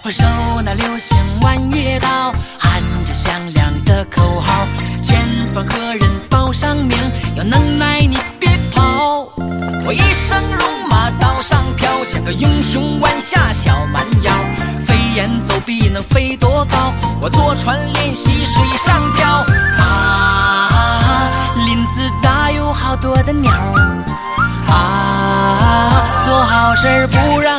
我手拿流星弯月刀，喊着响亮的口号，前方何人报上名，有能耐你别跑。我一生戎马刀上飘，像个英雄弯下小蛮腰，飞檐走壁能飞多高，我坐船练习水上漂。林子大有好多的鸟，做好事不让